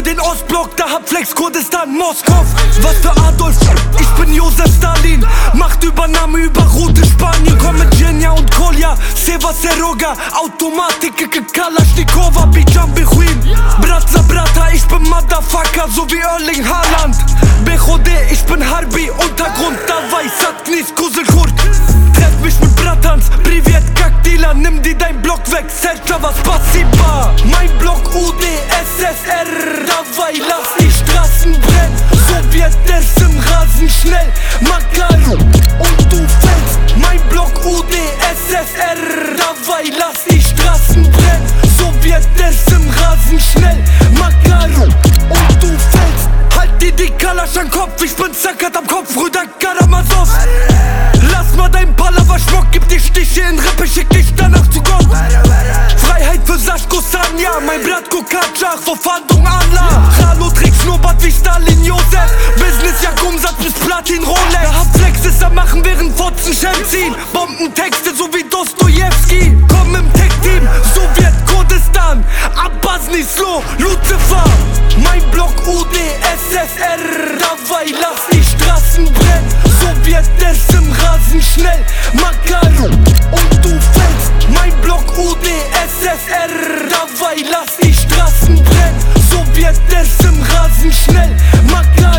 für den Ostblock, da hat Flex Kurdistan, Moskau. Was für Adolf, ich bin Josef Stalin. Machtübernahme über Route Spanien. Komm mit Genia und Kolja, Seva Seroga, Automatik, Kalaschnikova, Bijan Bechuin. Bratza Brata, ich bin Motherfucker, so wie Erling Haaland. Bechode, ich bin Harbi, Untergrund, Davai, Satnis, Kuselkurt. Treff mich mit Bratans, Privet, Kackdealer, nimm dir dein Block weg, Selchava, Spasiba. Mein Block UD, SSR, Davai, lass die Straßen brennen. Sowjet, der ist im Rasen schnell, Makaru, und du fällst. Mein Block UD, SSR, Davai, lass die Straßen brennen. Sowjet, der ist im Rasen schnell, Makaru, und du fällst. Halt dir die Kalasch an Kopf, ich bin zackert am Kopf, Brüder Karamazov. Lass mal dein Palaver Schmuck, gib dir Stiche in Rippe, schick dich danach zu Gott. Freiheit für Saschko Sanja, mein Bratko Katschach, vor Fahndung Allah. Hallo trägt Schnurrbart wie Stalin Josef, Business jak Umsatz bis Platin Rolex. Da hab Flexes am machen, während Fotzen Schem ziehen. Bombentexte so wie Dostojewski. Komm im Tech-Team, Sowjet, Kurdistan, Abbasni, Slow, Lucifer. Mein Block UD, SSR, Davai, lass die Straßen brennen. Sowjet, der ist im Rasen schnell, Makaru, und du fällst. Mein Block UD, SSR, Davai, lass die Straßen brennen. Sowjet, der ist im Rasen schnell, Makaru.